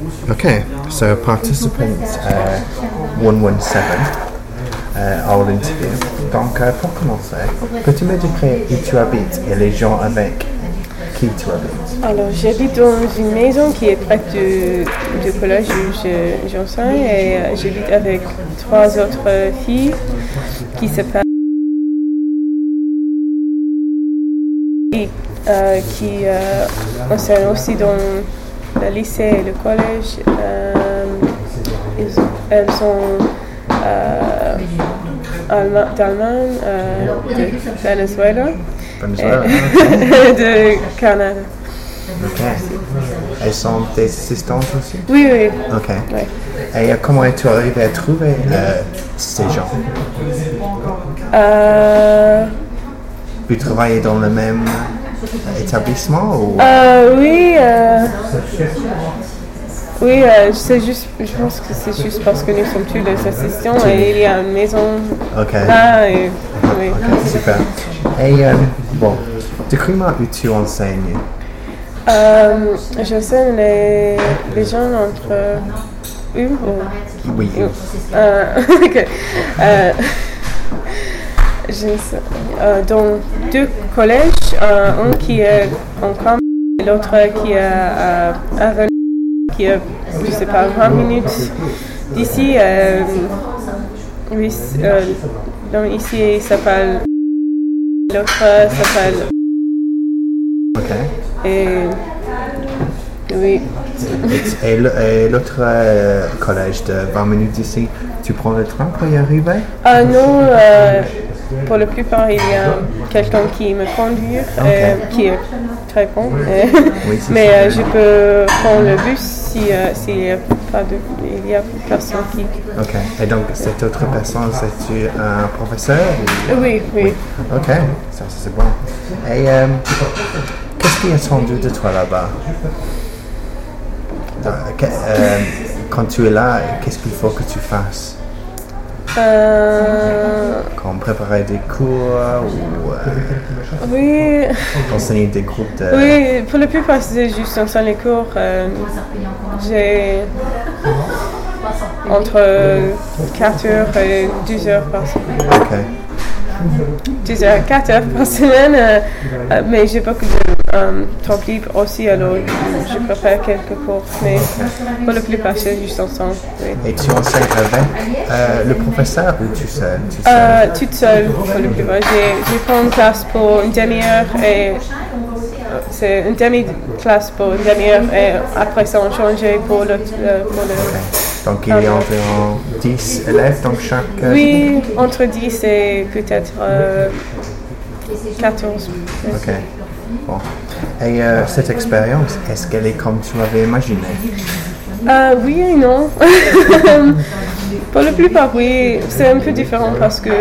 Okay, so participant 117, our interview. Donc, pour commencer, peux-tu me décrire où tu habites et les gens avec qui tu habites? Alors, j'habite dans une maison qui est près du collège où j'enseigne et j'habite avec 3 autres filles qui s'appellent qui enseignent aussi dans le lycée et le collège. Elles sont d'Allemagne, de Venezuela. Et de Canada. Ok. Elles sont des assistantes aussi? Oui, oui. Ok. Ouais. Et comment es-tu arrivé à trouver ces gens? Vous travaillez dans le même établissement ou? Oui. Oui, je pense que c'est juste parce que nous sommes tous les assistants et il y a une maison là. Et, oui. Ok, super. Et bon, décris-moi où tu enseignes. J'enseigne les gens entre eux ou... Oui. Ok. Dans 2 collèges, un qui est en Cameroun et l'autre qui est à Venise, qui est, je sais pas, 20 minutes d'ici. Oui, donc ici il s'appelle, l'autre s'appelle. Ok. Et oui. Et l'autre collège de 20 minutes d'ici, tu prends le train pour y arriver? Non, pour la plupart, il y a quelqu'un qui me conduit, qui est très bon. Oui, mais je peux prendre le bus s'il n'y a pas personne qui... Ok. Et donc, cette autre personne, c'est-tu un professeur? Ou... Oui. Ok, ça c'est bon. Et qu'est-ce qui est attendu de toi là-bas? Quand tu es là, qu'est-ce qu'il faut que tu fasses? Comme préparer des cours ou oui. enseigner des groupes de... Oui, pour la plupart, c'est juste enseigner les cours. J'ai entre 4 heures et 12 heures par semaine. Ok. 12 heures, 4 heures par semaine, mais j'ai beaucoup de temps libre aussi, alors je prépare quelques cours, mais pour la plupart, c'est juste ensemble. Oui. Et tu enseignes avec le professeur ou tu seul? Toute seule pour la plupart. J'ai pris une classe pour une demi-heure et c'est une demi-classe pour une demi-heure et après ça on changeait pour le... Donc il y a environ 10 élèves dans chaque... Oui, entre 10 et peut-être 14. Ok, bon. Et cette expérience, est-ce qu'elle est comme tu l'avais imaginé? Oui et non. Pour la plupart, oui. C'est un peu différent parce que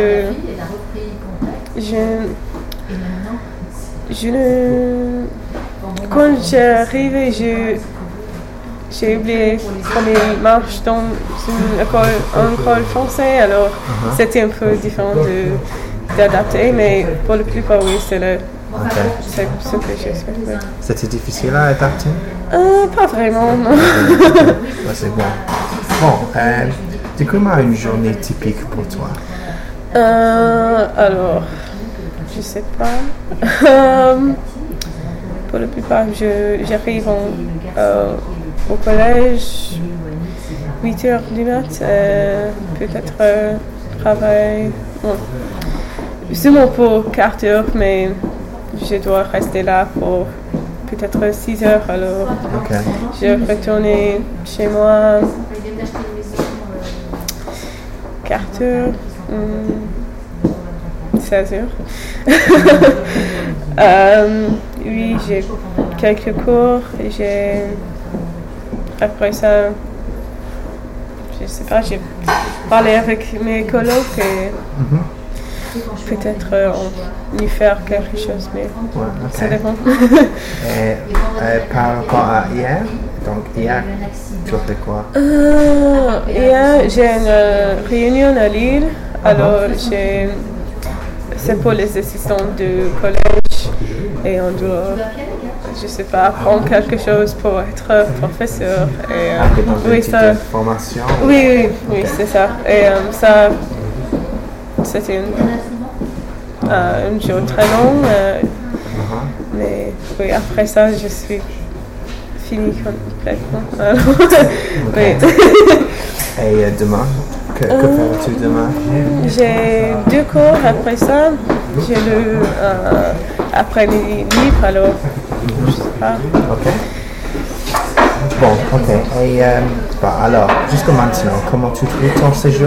quand j'ai arrivé, j'ai oublié comment il marche dans une école française, alors c'était un peu différent d'adapter, mais pour la plupart, oui, c'est ce que j'espère. Oui. C'était difficile à adapter? Pas vraiment, non. Ouais, c'est bon. Bon, décris-moi une journée typique pour toi. Alors, je sais pas. Pour la plupart, j'arrive au collège 8 heures du mat, peut-être travail. Bon, seulement pour 4 heures, mais je dois rester là pour peut-être 6 heures, alors je retourne chez moi 4 heures, 16 heures. Oui, j'ai quelques cours et après ça, je sais pas, j'ai parlé avec mes colocs et peut-être on y faire quelque chose, mais ça dépend. Et par rapport à hier, donc hier, tu as fait quoi? Hier, j'ai une réunion à Lille, alors c'est pour les assistants du collège et on doit je sais pas, apprendre quelque chose pour être professeur. Et, Dans une petite formation? Oui, c'est ça. Et ça, c'était un jour très long. Mais oui, après ça, je suis finie complètement. Oui. Et demain, que feras-tu demain? J'ai 2 cours après ça. J'ai le après-midi libre, alors je sais pas. Ok. Bon, ok. Et alors, jusqu'à maintenant, comment tu trouves ton séjour?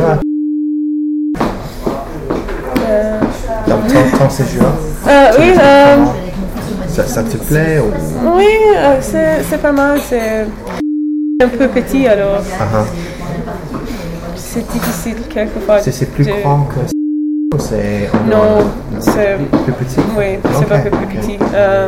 Donc, ton séjour? Oui. Ça te plaît ou... Oui, c'est pas mal. C'est un peu petit, alors c'est difficile quelquefois. C'est plus grand que ça ou c'est... Non, c'est plus petit? Oui, c'est pas plus petit.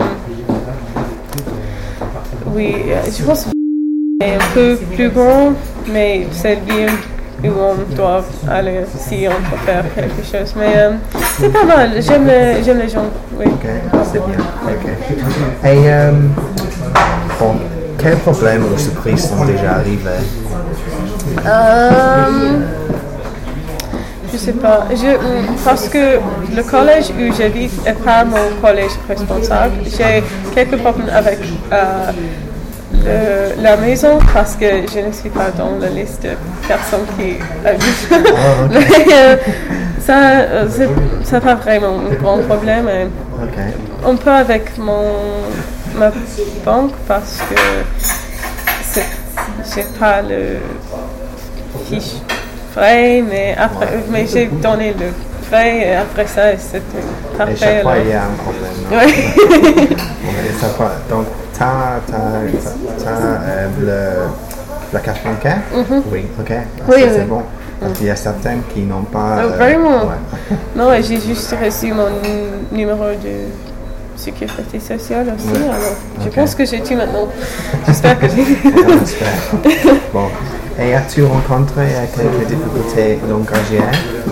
Oui, je pense que c'est un peu plus grand, mais c'est bien où on doit aller si on peut faire quelque chose. Mais c'est pas mal, j'aime les gens, oui. Ok, c'est bien. Ok. Et bon, quels problèmes ou surprises sont déjà arrivés? Je sais pas, parce que le collège où j'habite n'est pas mon collège responsable. J'ai quelques problèmes avec la maison parce que je ne suis pas dans la liste de personnes qui habitent. Mais ça pas vraiment un grand problème. Un peu avec ma banque parce que j'ai pas le fiche frais, mais j'ai donné le frais et après ça c'était parfait. Et chaque fois il y a un problème. Oui. Donc la carte bancaire? Oui, ok. Oui, c'est bon. Parce qu'il y a certains qui n'ont pas... vraiment? Ouais. Non, j'ai juste reçu mon numéro de sécurité sociale aussi, alors je pense que j'ai tout maintenant. J'espère que j'ai... Bon. Et as-tu rencontré quelques difficultés langagières?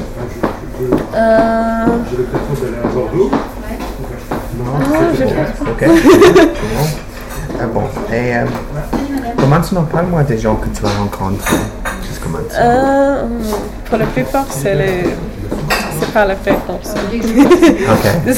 Non, je pense pas. Ok. Bon. Et maintenant, parle-moi des gens que tu as rencontrés jusqu'à maintenant. Pour la plupart, c'est pas la fréquence. Ok.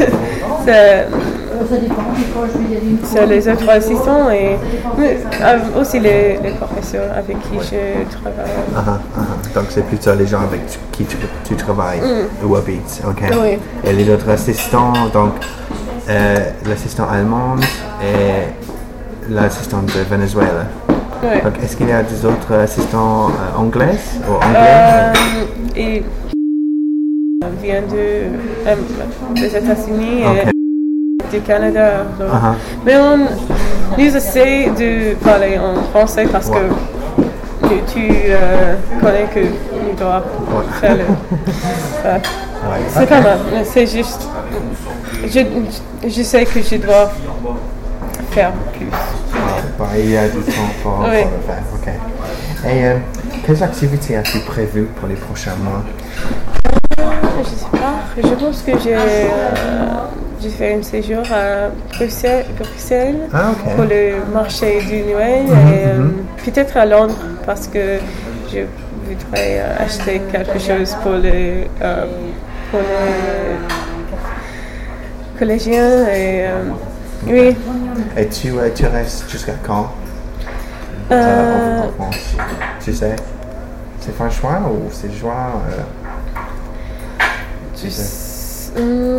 C'est les autres assistants et aussi les professeurs avec qui je travaille. Donc c'est plutôt les gens avec qui tu travailles ou habites. Ok. Oui. Et les autres assistants, donc l'assistant allemand et l'assistant de Venezuela. Oui. Donc est-ce qu'il y a des autres assistants anglais ou anglais? Il vient des États-Unis et du Canada. Mais nous essaie de parler en français parce que tu connais que nous devons faire le... c'est pas mal, c'est juste... Je sais que je dois faire plus. Il y a du temps pour le faire, ok. Et quelles activités as-tu prévues pour les prochains mois? Je sais pas, je pense que j'ai fait un séjour à Bruxelles pour le marché du Noël et peut-être à Londres parce que je voudrais acheter quelque chose pour les collégiens et oui. Et tu restes jusqu'à quand en France? Tu sais? C'est fin juin ou c'est juin? Je sais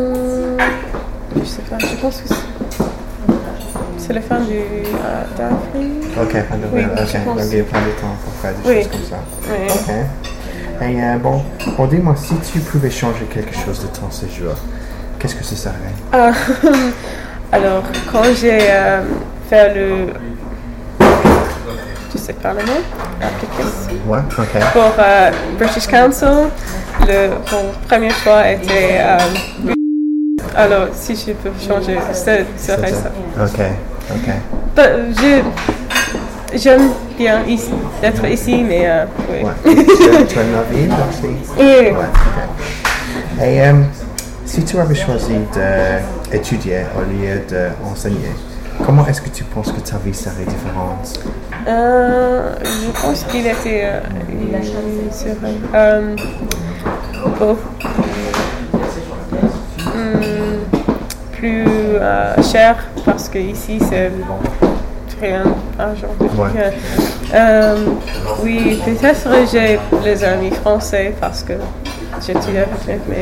pas, je pense que c'est la fin d'avril. Ok, fin d'avril, donc il y a plein de temps pour faire des choses comme ça. Oui. Ok. Et bon, dis-moi, si tu pouvais changer quelque chose de ton séjour, qu'est-ce que ce serait? Alors, quand j'ai fait le... Je sais pas le nom, l'application. Ouais, ok. Pour British Council, mon premier choix était... alors, si je peux changer, ce serait ça. Ok. J'aime bien d'être ici, mais oui. Ouais. Tu aimes la ville aussi? Oui. Ouais, ok. Et si tu avais choisi d'étudier au lieu d'enseigner, Comment est-ce que tu penses que ta vie serait différente? Je pense qu'il était plus cher parce que ici c'est rien d'argent. Oui, peut-être j'ai les amis français parce que j'étudie avec mais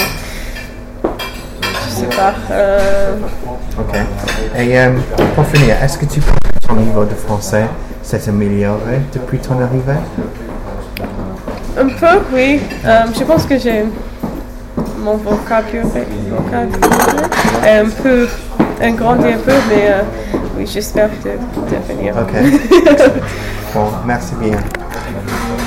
je sais pas. Ok. Et pour finir, est-ce que tu penses que ton niveau de français s'est amélioré depuis ton arrivée? Un peu, oui. Je pense que j'ai mon vocabulaire est un peu agrandi un peu, mais oui, j'espère de devenir. Ok. Bon, merci bien.